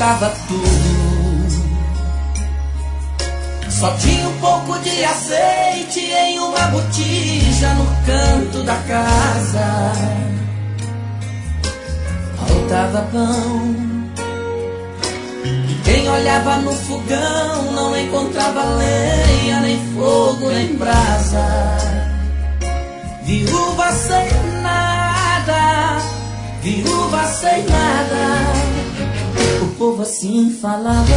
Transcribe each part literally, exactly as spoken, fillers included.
faltava tudo. Só tinha um pouco de azeite em uma botija no canto da casa. Faltava pão. E quem olhava no fogão não encontrava lenha, nem fogo, nem brasa. Viúva sem nada, viúva sem nada. O povo assim falava.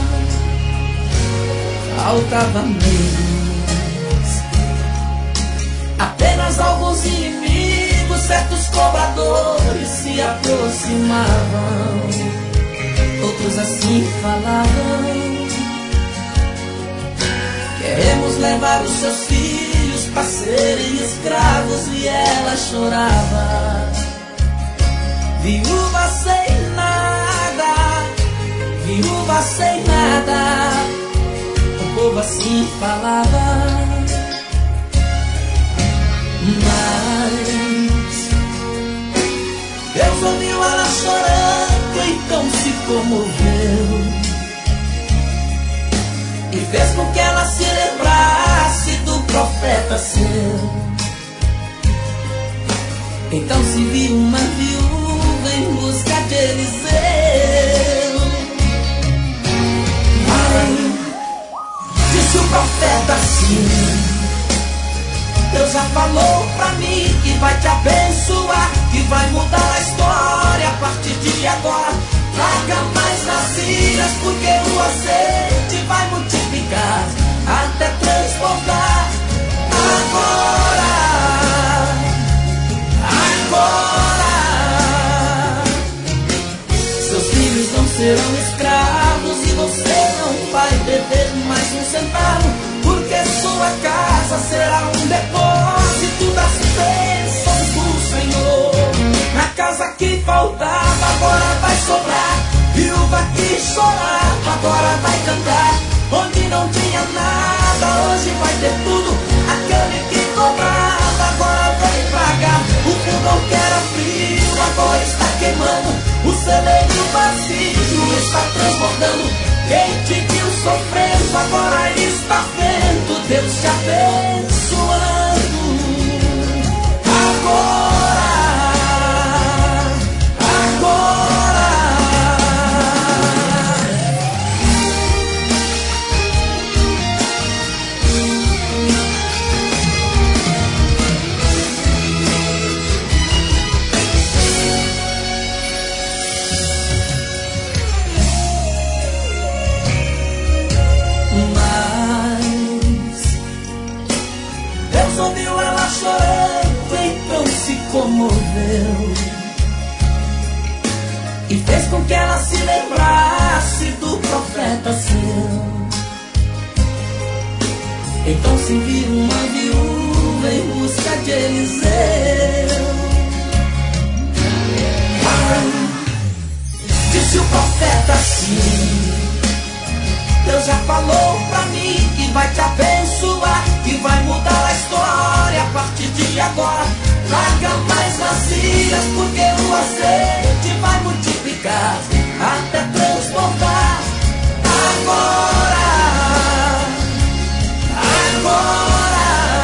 Faltava menos. Apenas alguns inimigos, certos cobradores se aproximavam. Outros assim falavam. Queremos levar os seus filhos para serem escravos. E ela chorava. Viúva sem nada, viúva sem nada. O povo assim falava. Mas Deus ouviu ela chorando, então se comoveu e fez com que ela se lembrasse do profeta seu. Então se viu uma viúva em busca de Eliseu. Mãe, disse o profeta assim: Deus já falou pra mim que vai te abençoar, que vai mudar a história a partir de agora. Traga mais vasilhas, porque o azeite vai multiplicar até transbordar. Agora, agora, seus filhos não serão escravos e você não vai beber mais um centavo, porque sua casa será um depósito das bênçãos do Senhor. Na casa que faltava agora vai sobrar. Viúva que chorava agora vai cantar. Onde não tinha nada hoje vai ter tudo. Aquele que cobrava agora vai pagar. O fogão que era frio agora está queimando. O celeiro vazio está transbordando. Quem te viu sofrendo agora está vendo Deus te abençoando. Agora, agora. Ouviu ela chorando, então se comoveu e fez com que ela se lembrasse do profeta seu. Então se viu uma viúva em busca de Eliseu. Ah, disse o profeta assim: Deus já falou pra mim que vai te abençoar, que vai mudar a história a partir de agora. Traga mais vasilhas, porque o azeite vai multiplicar até transbordar. Agora, agora,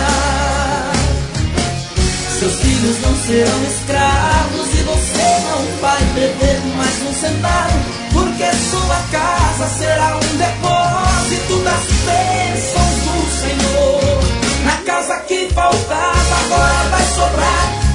seus filhos não serão escravos e você não vai beber mais um centavo, porque sua casa será um depósito das bênçãos do Senhor. Na casa que faltava agora vai sobrar.